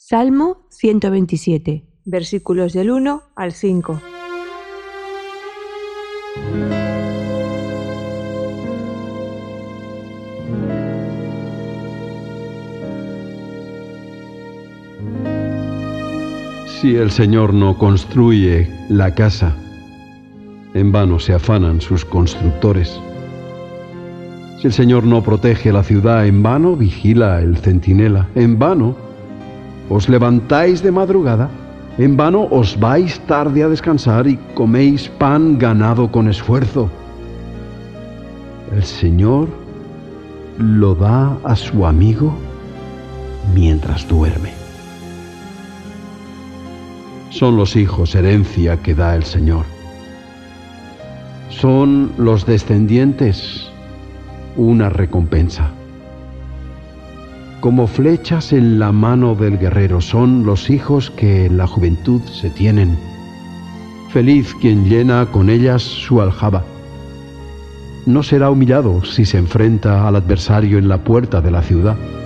Salmo 127, versículos del 1 al 5. Si el Señor no construye la casa, en vano se afanan sus constructores. Si el Señor no protege la ciudad, en vano vigila el centinela. En vano os levantáis de madrugada, en vano os vais tarde a descansar y coméis pan ganado con esfuerzo. El Señor lo da a su amigo mientras duerme. Son los hijos herencia que da el Señor. Son los descendientes una recompensa. Como flechas en la mano del guerrero son los hijos que en la juventud se tienen. Feliz quien llena con ellas su aljaba. No será humillado si se enfrenta al adversario en la puerta de la ciudad.